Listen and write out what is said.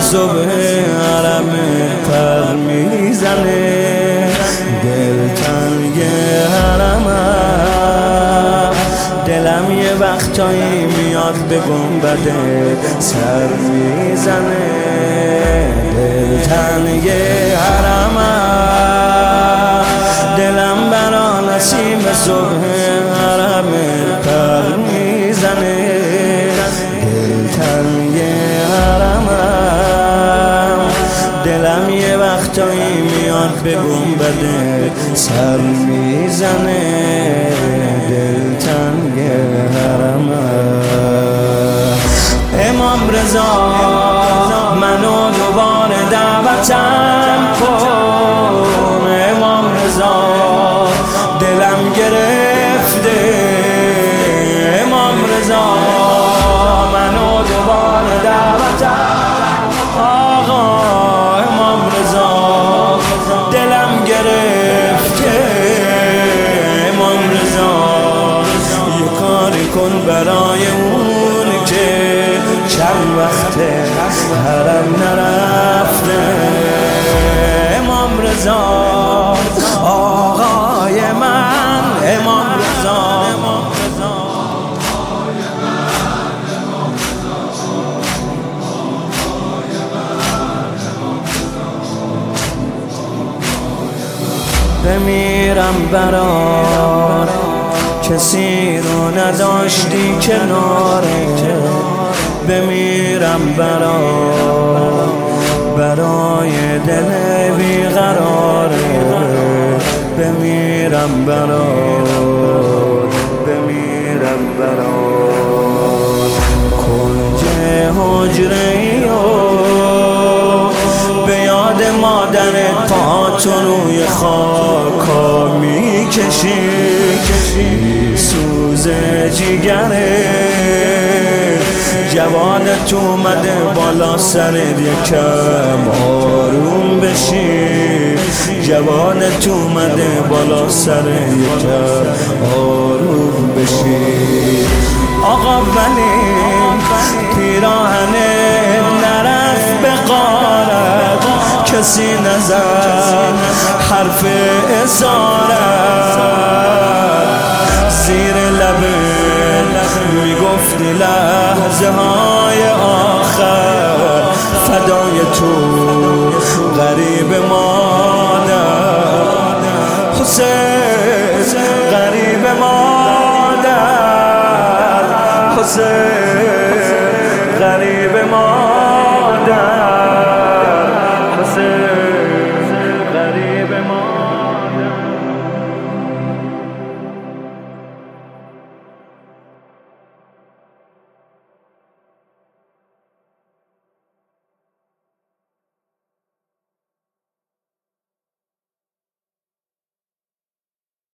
صبح حرم پر میزنه، دلتنگ حرمم، دلم یه وقتایی میاد به گنبد سر میزنه، دلتنگ حرمم، دلم برا نسیم صبح حرم پر میزنه، دلتنگ حرمم، دلم یه وقتایی میاد به گنبد سر میزنه، دلتنگ حرمم. امام رضا منو دوباره دعوتم کن، امام رضا دلم گرفته، امام رضا منو دوباره دعوتم، آقا امام رضا دلم گرفته، امام رضا یه کاری کن برای اون که چند وقته حرم نرفته، امام رضا آقای من، امام رضا بمیرم برات کسی رو نداشتی کناره، بمیرم برای دل بیقراره، بمیرم برات کنج حجره و به یاد مادرت پاتو روی خاکا میکشی، سوز جیگره جوانت اومده بالا سرت یکم آروم بشی، جوانت اومده بالا سرت یکم آروم بشی، آقا ولی پیراهنت نرفت به غارت، کسی نزد حرف اسارت، زیر لبت میگفتی لحظه های آخر فدای تو غریب مادر، حسین غریب مادر، حسین غریب مادر.